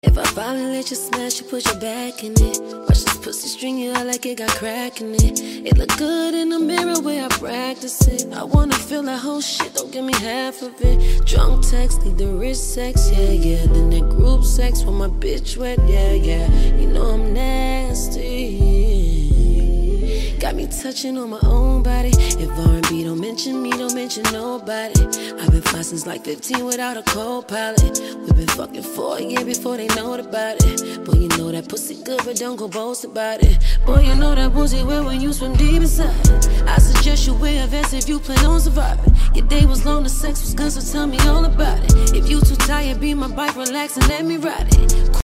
If I finally let you smash, you put your back in it. Watch this pussy string you out like it got crack in it. It look good in the mirror where I practice it. I wanna feel that whole shit, don't give me half of it. Drunk text, leave the wrist sex, yeah, yeah. Then that group sex when my bitch wet, yeah, yeah. You know I'm nasty. Got me touching on my own body. If R&B don't mention me, don't mention nobody. I've been fine since like 15 without a co-pilot. We've been fucking for a year before they know about it. Boy, you know that pussy good, but don't go boast about it. Boy, you know that pussy well when you swim deep inside. I suggest you wear a vest if you plan on surviving. Your day was long, the sex was good, so tell me all about it. If you too tired, be my bike, relax and let me ride it.